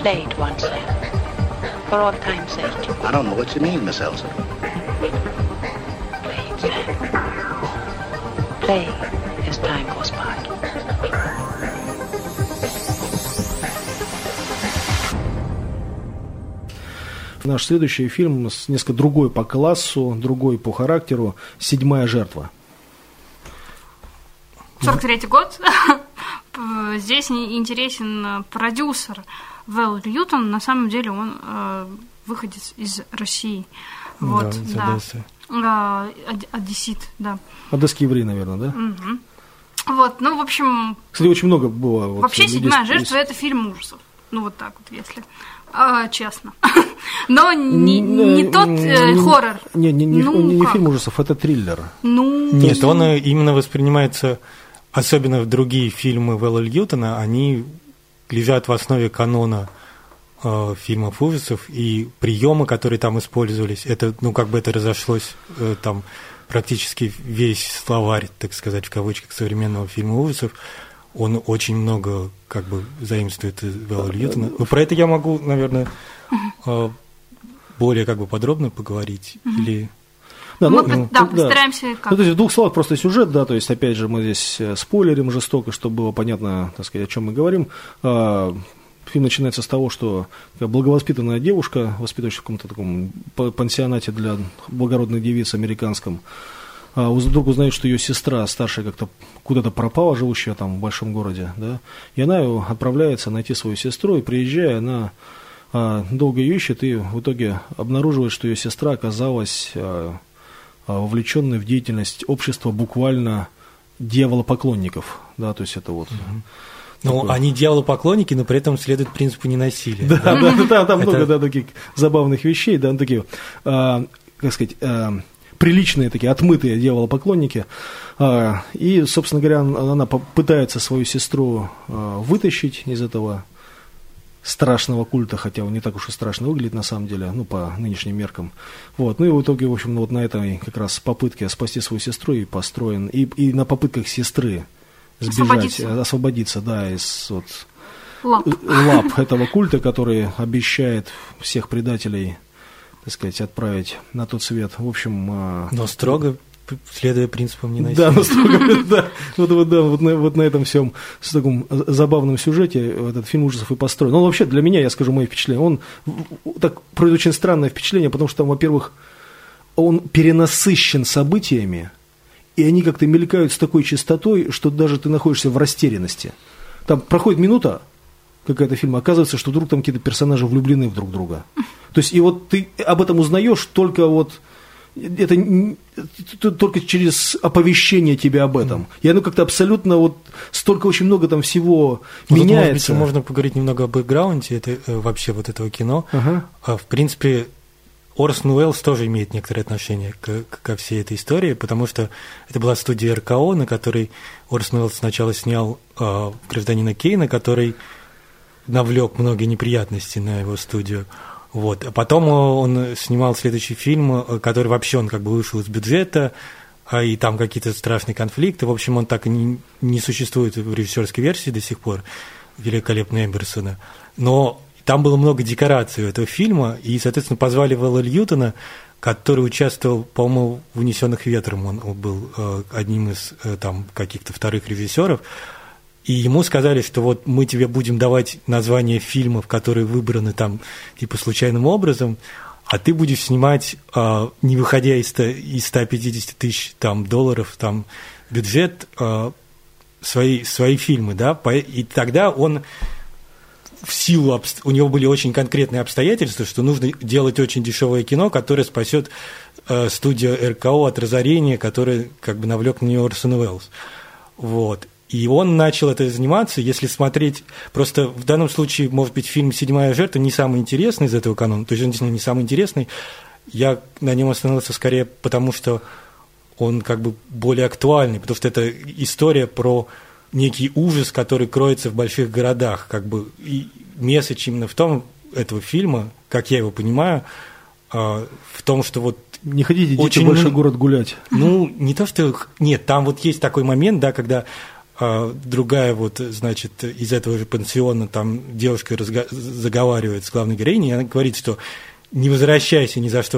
played once then, for all time's sake. I don't know what you mean, Miss Elsa. Played then. Play as time goes by. Наш следующий фильм несколько другой по классу, другой по характеру. «Седьмая жертва». 43-й год. Здесь интересен продюсер Вэл Ньютон. На самом деле он выходец из России. Вот, да, из Одессы. Одессит, да. Одесский еврей, наверное, да? Угу. Вот, ну, в общем... Кстати, очень много было... Вообще, «Седьмая жертва» — это фильм ужасов. Ну, вот так вот, если... честно. Но не тот хоррор. Не фильм ужасов, это триллер. Нет, он именно воспринимается, особенно в другие фильмы Вэлла Ньютона, они лежат в основе канона фильмов ужасов, и приемы, которые там использовались, это, ну, как бы это разошлось там практически весь словарь, так сказать, в кавычках, современного фильма ужасов. Он очень много как бы заимствует из Вэлла Ньютона. Но про это я могу, наверное, более как бы подробно поговорить. Или... Да, постараемся как. Ну, то есть в двух словах просто сюжет, да, то есть опять же мы здесь спойлерим жестоко, чтобы было понятно, так сказать, о чем мы говорим. Фильм начинается с того, что благовоспитанная девушка, воспитывающая в каком-то таком пансионате для благородных девиц американском, вдруг узнает, что ее сестра старшая как-то куда-то пропала, живущая там в большом городе, да, и она отправляется найти свою сестру, и приезжая, она долго ее ищет, и в итоге обнаруживает, что ее сестра оказалась вовлеченной в деятельность общества буквально дьяволопоклонников, да, то есть это вот... Ну, они дьяволопоклонники, но при этом следуют принципу ненасилия. Да, там много таких забавных вещей, да, такие, как сказать... приличные такие, отмытые дьяволопоклонники. И, собственно говоря, она пытается свою сестру вытащить из этого страшного культа, хотя он не так уж и страшно выглядит на самом деле, ну, по нынешним меркам. Вот. Ну и в итоге, в общем, вот на этой как раз попытке спасти свою сестру и построен, и на попытках сестры сбежать, освободиться, да, из вот, лап этого культа, который обещает всех предателей, так сказать, отправить на тот свет. В общем... Но строго следуя принципам ненасилия. Да, но строго, да. Вот на этом всем с таком забавном сюжете этот фильм ужасов и построен. Ну, вообще, для меня, я скажу мои впечатления, он так производит очень странное впечатление, потому что там, во-первых, он перенасыщен событиями, и они как-то мелькают с такой частотой, что даже ты находишься в растерянности. Там проходит минута какая-то фильма, оказывается, что вдруг там какие-то персонажи влюблены в друг друга. То есть, и вот ты об этом узнаешь только вот, это только через оповещение тебя об этом. И оно как-то абсолютно вот, столько очень много там всего меняется. Может быть, можно поговорить немного о бэкграунде вообще вот этого кино. В принципе, Орсон Уэллс тоже имеет некоторое отношение ко всей этой истории, потому что это была студия РКО, на которой Орсон Уэллс сначала снял «Гражданина Кейна», который навлек многие неприятности на его студию. Вот. А потом он снимал следующий фильм, который вообще он как бы вышел из бюджета, и там какие-то страшные конфликты. В общем, он так и не существует в режиссерской версии до сих пор, великолепный Эмберсона. Но там было много декораций у этого фильма, и, соответственно, позвали Вэлла Ньютона, который участвовал, по-моему, в «Унесенных ветром». Он был одним из там каких-то вторых режиссеров. И ему сказали, что вот мы тебе будем давать названия фильмов, которые выбраны там типа случайным образом, а ты будешь снимать, не выходя из 150 тысяч там, долларов там, бюджет, свои фильмы, да, и тогда он в силу, у него были очень конкретные обстоятельства, что нужно делать очень дешевое кино, которое спасет студию РКО от разорения, которое как бы навлек на нее Орсон Уэллс. Вот. И он начал это заниматься, если смотреть, просто в данном случае, может быть, фильм «Седьмая жертва» не самый интересный из этого канона, то есть он действительно не самый интересный, я на нем остановился скорее потому, что он как бы более актуальный, потому что это история про некий ужас, который кроется в больших городах, как бы, и месседж именно в том этого фильма, как я его понимаю, в том, что вот не ходите, идите в большой город гулять. Ну, не то, что... Нет, там вот есть такой момент, да, когда другая вот, значит, из этого же пансиона там девушка заговаривает с главной героиней, и она говорит, что не возвращайся ни за что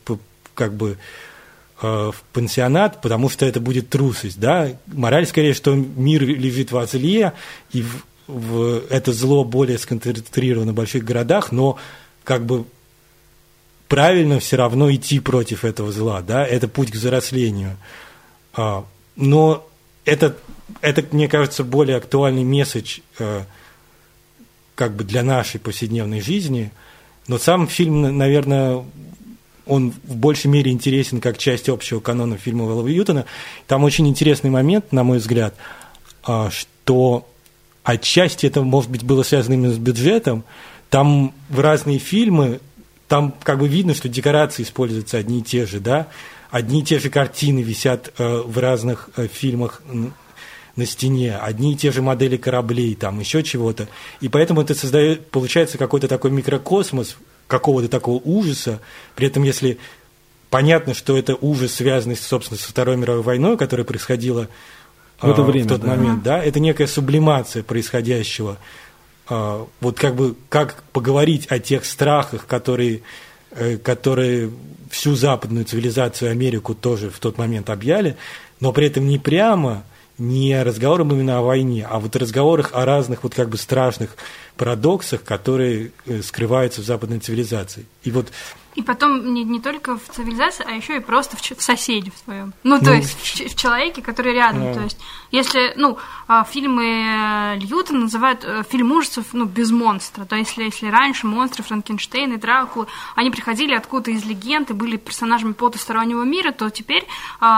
в пансионат, потому что это будет трусость, да. Мораль скорее, что мир лежит во зле, и это зло более сконцентрировано в больших городах, но как бы правильно все равно идти против этого зла, да, это путь к взрослению. Но это, мне кажется, более актуальный месседж как бы для нашей повседневной жизни, но сам фильм, наверное, он в большей мере интересен как часть общего канона фильма Уэлла Ньютона. Там очень интересный момент, на мой взгляд, что отчасти это, может быть, было связано именно с бюджетом. Там в разные фильмы, там как бы видно, что декорации используются одни и те же, да, одни и те же картины висят в разных фильмах на стене, одни и те же модели кораблей, там еще чего-то. И поэтому это создает, получается, какой-то такой микрокосмос какого-то такого ужаса. При этом, если понятно, что это ужас, связанный, собственно, со Второй мировой войной, которая происходила в тот момент, да, это некая сублимация происходящего. Вот как бы как поговорить о тех страхах, которые всю западную цивилизацию, Америку тоже в тот момент объяли, но при этом не прямо, не разговором именно о войне, а вот разговорах о разных вот как бы страшных парадоксах, которые скрываются в западной цивилизации. И потом не только в цивилизации, а еще и просто в соседе в своем. Ну, то есть в человеке, который рядом. То есть, если, фильмы Ньютона называют фильм ужасов, без монстра. То есть, если раньше монстры Франкенштейн и Дракула, они приходили откуда-то из легенд и были персонажами потустороннего мира, то теперь,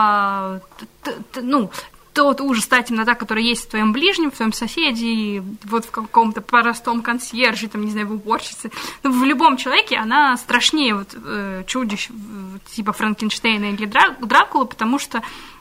тот ужас, та темнота, которая есть в твоем ближнем, в твоем соседе, и вот в каком-то простом консьерже, там, не знаю, в уборщице. В любом человеке она страшнее чудищ типа Франкенштейна или Дракулы, потому что,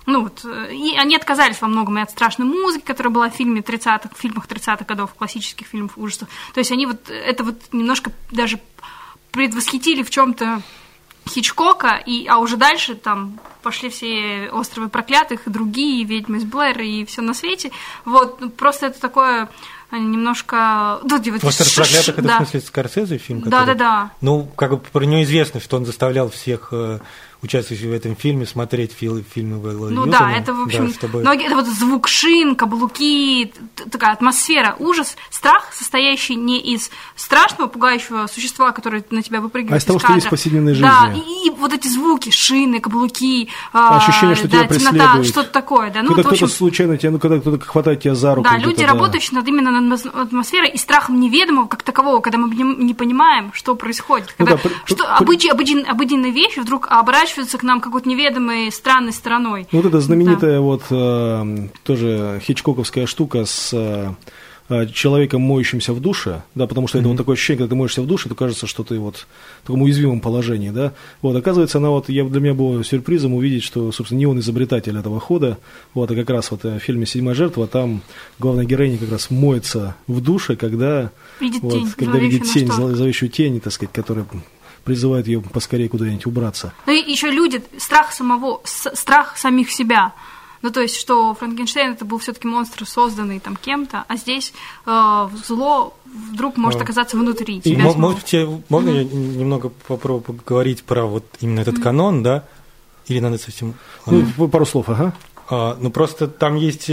и они отказались во многом и от страшной музыки, которая была в фильмах 30-х годов, классических фильмов ужасов. То есть они немножко даже предвосхитили в чем-то Хичкока, а уже дальше там пошли все «Островы проклятых» и другие, «Ведьмы из Блэр» и все на свете. Просто это такое немножко... «Остров проклятых» — это в смысле Скорсезе фильм? Да. Как бы про него известно, что он заставлял всех участвующих в этом фильме смотреть фильмы Уэлла Ньютона. Да, это, в общем, это звук шин, каблуки, такая атмосфера, ужас, страх, состоящий не из страшного, пугающего существа, которое на тебя выпрыгивает из того, что есть в повседневной жизни. Да, и вот эти звуки, шины, каблуки, ощущение, что тебя преследует. темнота, что-то такое. Да. Когда кто-то случайно тебя, когда кто-то хватает тебя за руку. Да, люди, работающие именно над атмосферой и страхом неведомого как такового, когда мы не понимаем, что происходит. Когда обыденные вещи вдруг оборачиваются к нам какой-то неведомой странной стороной. Вот эта знаменитая тоже хичкоковская штука с человеком, моющимся в душе, да, потому что это вот такое ощущение, когда ты моешься в душе, то кажется, что ты в таком уязвимом положении, да. Оказывается, для меня было сюрпризом увидеть, что, собственно, не он изобретатель этого хода, а как раз в фильме «Седьмая жертва» там главная героиня как раз моется в душе, когда видит тень, зловещую тень, так сказать, которая призывает ее поскорее куда-нибудь убраться. И еще люди, страх самих себя. То есть, что Франкенштейн это был все-таки монстр, созданный там кем-то, а здесь зло вдруг может оказаться внутри тебя. Можно я немного попробую поговорить про именно этот канон, да? Или надо совсем... пару слов, ага. Просто там есть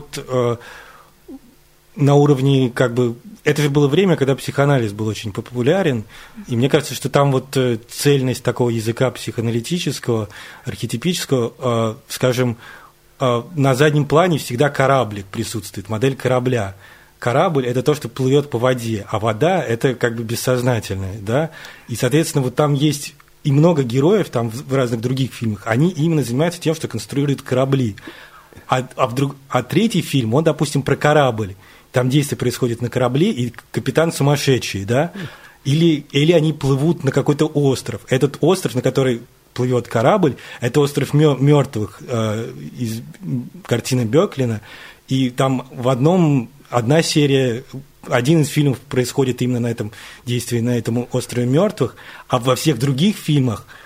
на уровне это же было время, когда психоанализ был очень популярен, и мне кажется, что там цельность такого языка психоаналитического, архетипического, скажем, на заднем плане всегда кораблик присутствует, модель корабля. Корабль – это то, что плывет по воде, а вода – это бессознательное, да, и, соответственно, там есть и много героев там в разных других фильмах, они именно занимаются тем, что конструируют корабли. А третий фильм, он, допустим, про корабль. Там действие происходит на корабле, и капитан сумасшедший, да? Или они плывут на какой-то остров. Этот остров, на который плывет корабль, это остров мертвых из картины Бёклина. И там одна серия, один из фильмов происходит именно на этом действии, на этом острове мертвых, а во всех других фильмах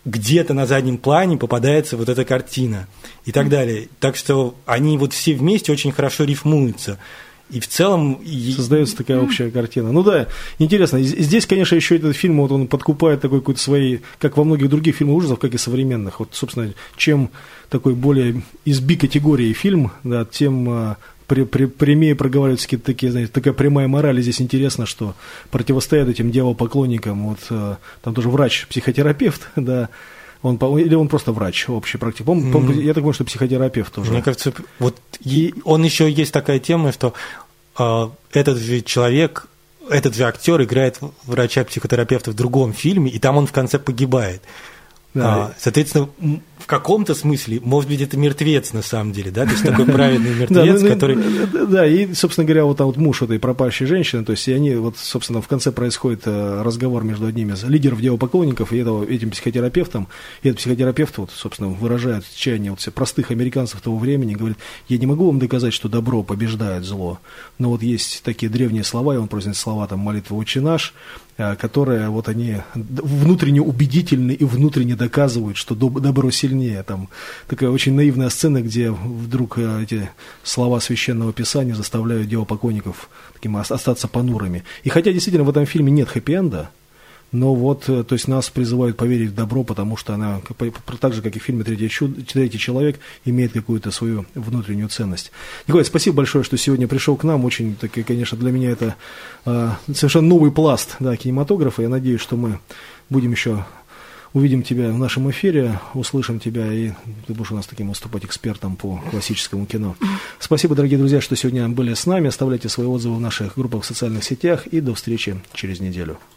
где-то на заднем плане попадается вот эта картина и так далее. Так что они вот все вместе очень хорошо рифмуются. И в целом... Создается такая общая картина. Ну да, интересно. Здесь, конечно, еще этот фильм, вот он подкупает такой какой-то своей, как во многих других фильмах ужасов, как и современных. Вот, собственно, чем такой более из B-категории фильм, да, тем прямее проговариваются какие-то такие, знаете, такая прямая мораль. И здесь интересно, что противостоят этим дьявол-поклонникам. Вот там тоже врач, психотерапевт, да, или он просто врач, общий практик? Я так понимаю, что психотерапевт тоже. Мне кажется, вот он еще есть такая тема, что этот же человек, этот же актер играет врача-психотерапевта в другом фильме, и там он в конце погибает. Да. Соответственно, в каком-то смысле, может быть, это мертвец на самом деле, да, то есть такой праведный мертвец, который... Да, и, собственно говоря, вот там вот муж этой пропащей женщины, то есть и они, вот, собственно, в конце происходит разговор между одним из лидеров дьяволопоклонников и этим психотерапевтом, и этот психотерапевт, вот, собственно, выражает отчаяние вот простых американцев того времени, говорит: я не могу вам доказать, что добро побеждает зло, но вот есть такие древние слова, и он произносит слова, там, молитвы «Отче наш», которые вот они внутренне убедительны и внутренне доказывают, что добро сильнее. Там такая очень наивная сцена, где вдруг эти слова Священного Писания заставляют дьяволопоклонников таким остаться понурыми. И хотя действительно в этом фильме нет хэппи-энда, но вот, то есть нас призывают поверить в добро, потому что она, так же, как и в фильме «Третий человек», имеет какую-то свою внутреннюю ценность. Николай, спасибо большое, что сегодня пришел к нам. Очень, конечно, для меня это совершенно новый пласт, да, кинематографа. Я надеюсь, что мы будем еще увидим тебя в нашем эфире, услышим тебя, и ты будешь у нас таким выступать экспертом по классическому кино. Спасибо, дорогие друзья, что сегодня были с нами. Оставляйте свои отзывы в наших группах в социальных сетях, и до встречи через неделю.